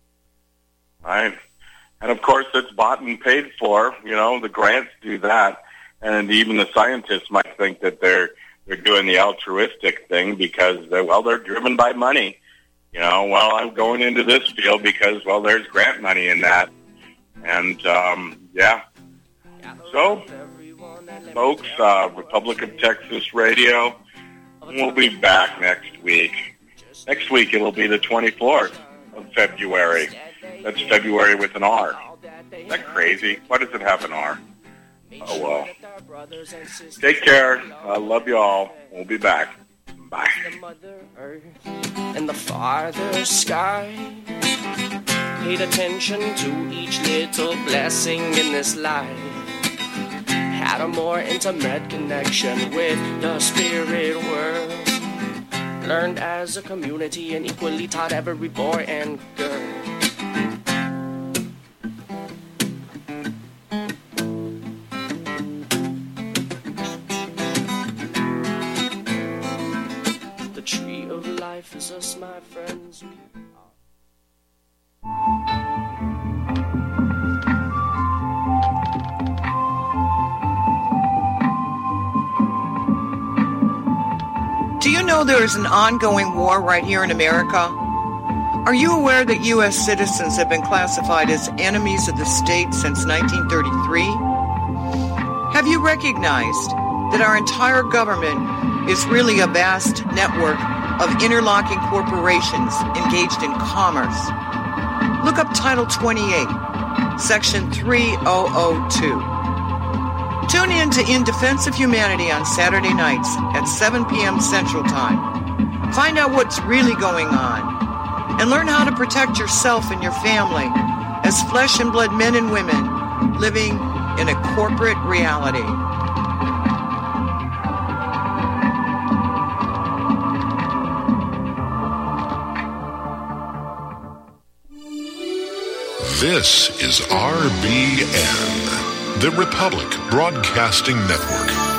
Right. And, of course, it's bought and paid for. The grants do that. And even the scientists might think that they're doing the altruistic thing because, they're driven by money. I'm going into this field because, there's grant money in that. And, yeah. So, folks, Republic of Texas Radio, we'll be back next week. Next week it'll be the 24th of February. That's February with an R. Is that crazy? Why does it have an R? Oh, well. Take care. I love you all. We'll be back. Bye. And the farther sky, paid attention to each little blessing in this life. Had a more intimate connection with the spirit world. Learned as a community and equally taught every boy and girl. The tree of life is us, my friends. Do you know there is an ongoing war right here in America? Are you aware that U.S. citizens have been classified as enemies of the state since 1933? Have you recognized that our entire government is really a vast network of interlocking corporations engaged in commerce? Look up Title 28, Section 3002. Tune in to In Defense of Humanity on Saturday nights at 7 p.m. Central Time. Find out what's really going on and learn how to protect yourself and your family as flesh and blood men and women living in a corporate reality. This is RBN, the Republic Broadcasting Network.